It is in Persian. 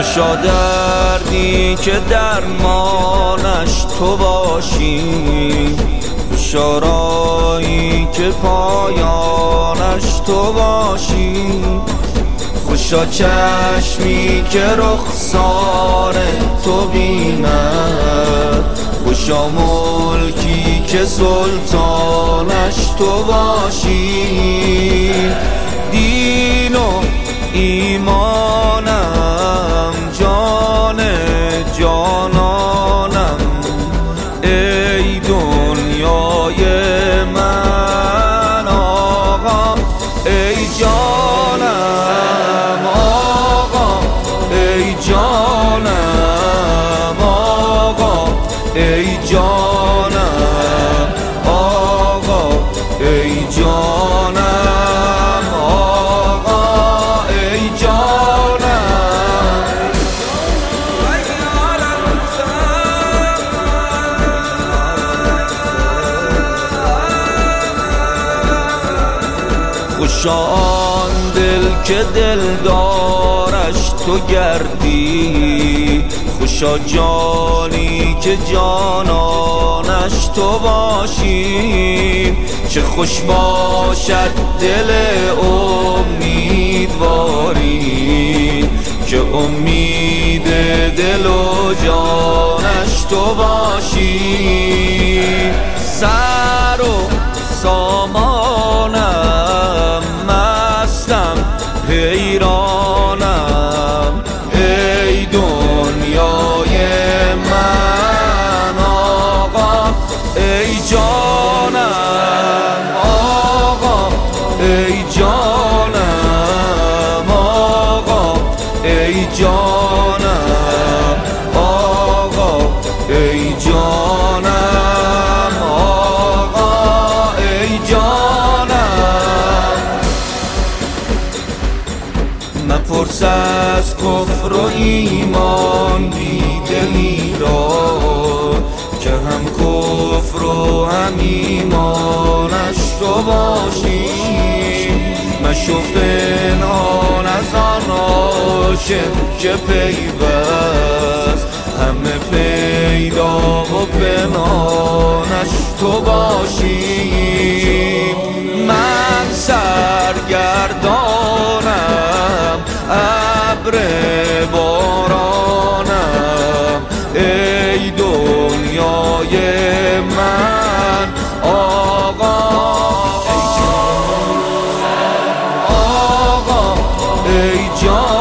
خوشا دردی که درمانش تو باشی، خوشا راهی که پایانش تو باشی، خوشا چشمی که رخسار تو بیند، خوشا ملکی که سلطانش تو باشی. دین و ایمانم جان جانانم، ای دنیای من آقا، ای جانم آقا، ای جانم آقا، ای جانم آقا، ای جانم آقا، ای جانم. خوشا آن دل که دلدارش تو گردی، خوشا جانی که جانانش تو باشی. چه خوش باشد دل امیدواری که امید دل و جانش تو باشی. سر و سامانم مستم حیرانم، ای دنیای من آقا، ای جانم آقا، ای جانم آقا، ای جانم آقا، ای جانم آقا، ای جانم. مپرس از کفر و ایمان بیدلی را، که هم کفر و هم ایمانش تو باشی. مشو پنهان از آن عاشق که پیوست، همه پیدا و پنهانش تو باشی. من سرگردانم ابر بارانم، ای دنیای من آقا، ای جان آقا، ای جان